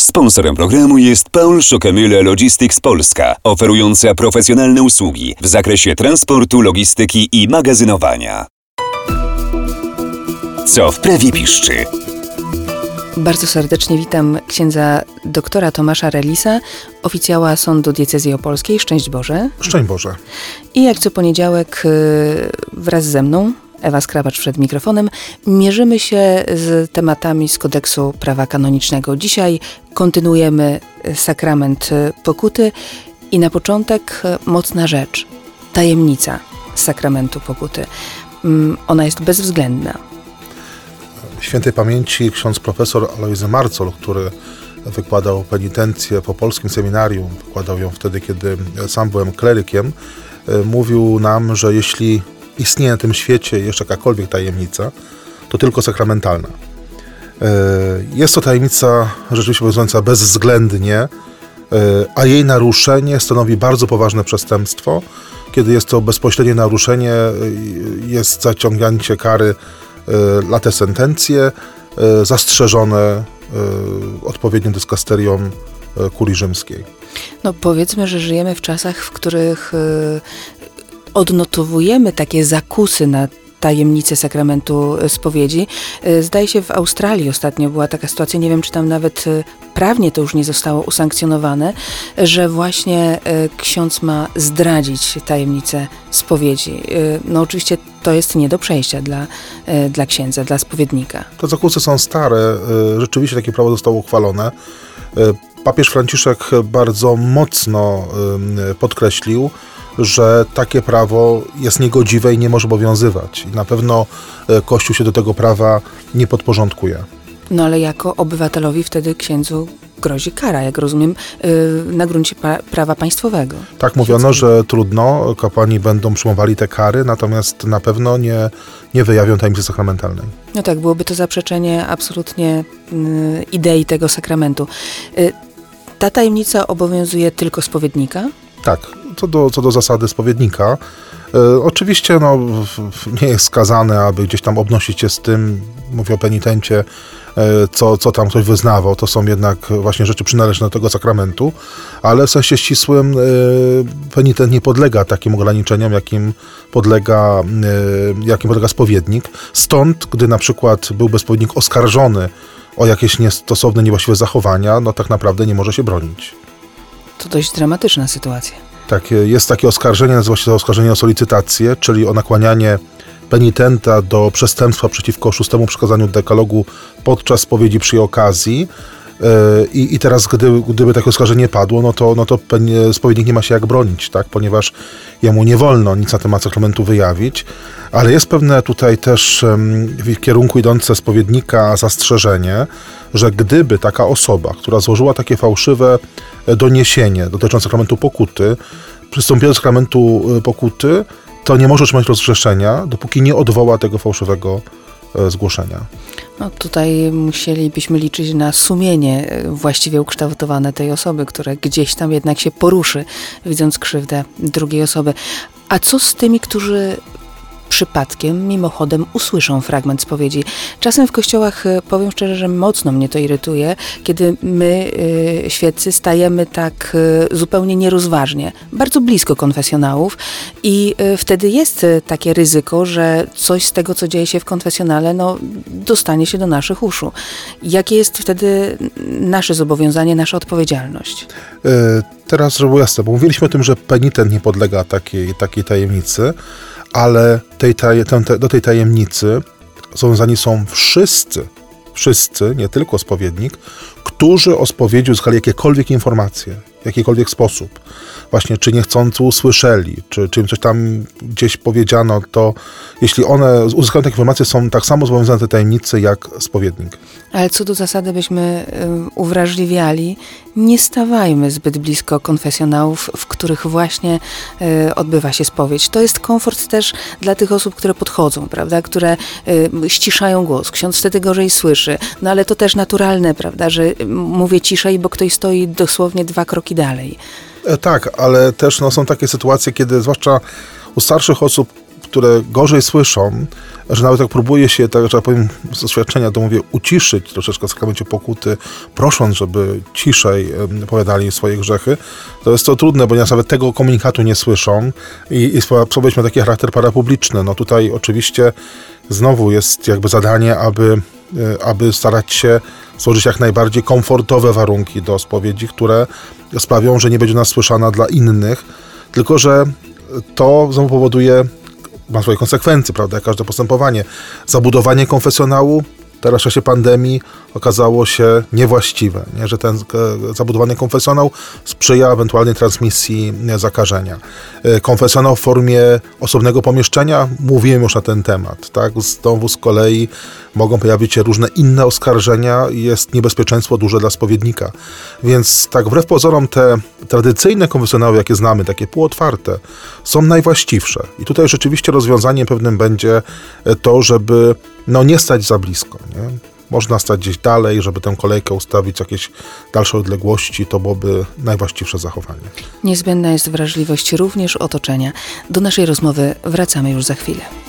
Sponsorem programu jest Paul Schockemühle Logistics Polska, oferująca profesjonalne usługi w zakresie transportu, logistyki i magazynowania. Co w prawie piszczy? Bardzo serdecznie witam księdza doktora Tomasza Relisa, oficjała Sądu Diecezji Opolskiej. Szczęść Boże. Szczęść Boże. I jak co poniedziałek wraz ze mną, Ewa Skrabacz przed mikrofonem, mierzymy się z tematami z kodeksu prawa kanonicznego. Dzisiaj kontynuujemy sakrament pokuty i na początek mocna rzecz, tajemnica sakramentu pokuty. Ona jest bezwzględna. Świętej pamięci ksiądz profesor Alojzy Marcol, który wykładał penitencję po polskim seminarium, wykładał ją wtedy, kiedy sam byłem klerykiem, mówił nam, że jeśli istnieje na tym świecie jeszcze jakakolwiek tajemnica, to tylko sakramentalna. Jest to tajemnica rzeczywiście obowiązująca bezwzględnie, a jej naruszenie stanowi bardzo poważne przestępstwo. Kiedy jest to bezpośrednie naruszenie, jest zaciągnięcie kary late sentencje, zastrzeżone odpowiednią dyskasterią kurii rzymskiej. No powiedzmy, że żyjemy w czasach, w których odnotowujemy takie zakusy na tajemnicę sakramentu spowiedzi. Zdaje się, w Australii ostatnio była taka sytuacja, nie wiem, czy tam nawet prawnie to już nie zostało usankcjonowane, że właśnie ksiądz ma zdradzić tajemnicę spowiedzi. No oczywiście to jest nie do przejścia dla księdza, dla spowiednika. Te zakusy są stare. Rzeczywiście takie prawo zostało uchwalone. Papież Franciszek bardzo mocno podkreślił, że takie prawo jest niegodziwe i nie może obowiązywać. I na pewno Kościół się do tego prawa nie podporządkuje. No ale jako obywatelowi wtedy księdzu grozi kara, jak rozumiem, na gruncie prawa państwowego. Tak mówiono, że trudno, kapłani będą przyjmowali te kary, natomiast na pewno nie wyjawią tajemnicy sakramentalnej. No tak, byłoby to zaprzeczenie absolutnie idei tego sakramentu. Ta tajemnica obowiązuje tylko spowiednika? Tak, co do zasady spowiednika. Oczywiście nie jest skazane, aby gdzieś tam obnosić się z tym, mówię o penitencie, co tam ktoś wyznawał. To są jednak właśnie rzeczy przynależne do tego sakramentu, ale w sensie ścisłym penitent nie podlega takim ograniczeniom, jakim podlega spowiednik. Stąd, gdy na przykład byłby spowiednik oskarżony o jakieś niestosowne, niewłaściwe zachowania, no tak naprawdę nie może się bronić. To dość dramatyczna sytuacja. Tak, jest takie oskarżenie, nazywa się to oskarżenie o solicytację, czyli o nakłanianie penitenta do przestępstwa przeciwko 6 przykazaniu dekalogu podczas spowiedzi przy okazji. I teraz, gdyby takie oskarżenie padło, no to spowiednik nie ma się jak bronić, tak? Ponieważ jemu nie wolno nic na temat sakramentu wyjawić, ale jest pewne tutaj też w kierunku idące spowiednika zastrzeżenie, że gdyby taka osoba, która złożyła takie fałszywe doniesienie dotyczące sakramentu pokuty, przystąpiła do sakramentu pokuty, to nie może otrzymać rozgrzeszenia, dopóki nie odwoła tego fałszywego zgłoszenia. No tutaj musielibyśmy liczyć na sumienie właściwie ukształtowane tej osoby, które gdzieś tam jednak się poruszy, widząc krzywdę drugiej osoby. A co z tymi, którzy przypadkiem, mimochodem usłyszą fragment spowiedzi? Czasem w kościołach, powiem szczerze, że mocno mnie to irytuje, kiedy my, świeccy, stajemy tak zupełnie nierozważnie, bardzo blisko konfesjonałów i wtedy jest takie ryzyko, że coś z tego, co dzieje się w konfesjonale, dostanie się do naszych uszu. Jakie jest wtedy nasze zobowiązanie, nasza odpowiedzialność? Teraz, żeby było jasne, bo mówiliśmy o tym, że penitent nie podlega takiej tajemnicy, ale do tej tajemnicy zobowiązani są wszyscy, nie tylko spowiednik, którzy o spowiedzi uzyskali jakiekolwiek informacje, w jakikolwiek sposób. Właśnie czy niechcący usłyszeli, czy im coś tam gdzieś powiedziano, to jeśli one uzyskają takie informacje, są tak samo zobowiązane do tej tajemnicy jak spowiednik. Ale co do zasady byśmy uwrażliwiali, nie stawajmy zbyt blisko konfesjonałów, w których właśnie odbywa się spowiedź. To jest komfort też dla tych osób, które podchodzą, prawda, które ściszają głos. Ksiądz wtedy gorzej słyszy, no ale to też naturalne, prawda, że mówię ciszej, bo ktoś stoi dosłownie 2 kroki dalej. Tak, ale też są takie sytuacje, kiedy zwłaszcza u starszych osób które gorzej słyszą, że nawet jak próbuje się, tak, że tak powiem z doświadczenia, to mówię, uciszyć troszeczkę w sakramencie pokuty, prosząc, żeby ciszej powiadali swoje grzechy, to jest to trudne, ponieważ nawet tego komunikatu nie słyszą i spowiedź ma taki charakter parapubliczny. No tutaj oczywiście znowu jest jakby zadanie, aby starać się stworzyć jak najbardziej komfortowe warunki do spowiedzi, które sprawią, że nie będzie ona słyszana dla innych, tylko że to znowu powoduje, ma swoje konsekwencje, prawda, jak każde postępowanie. Zabudowanie konfesjonału teraz w czasie pandemii okazało się niewłaściwe, nie? Że ten zabudowany konfesjonał sprzyja ewentualnej transmisji zakażenia. Konfesjonał w formie osobnego pomieszczenia, mówiłem już na ten temat, tak? Znowu z kolei mogą pojawić się różne inne oskarżenia i jest niebezpieczeństwo duże dla spowiednika. Więc tak wbrew pozorom te tradycyjne konfesjonały, jakie znamy, takie półotwarte, są najwłaściwsze. I tutaj rzeczywiście rozwiązaniem pewnym będzie to, żeby nie stać za blisko, nie? Można stać gdzieś dalej, żeby tę kolejkę ustawić jakieś dalsze odległości, to byłoby najwłaściwsze zachowanie. Niezbędna jest wrażliwość również otoczenia. Do naszej rozmowy wracamy już za chwilę.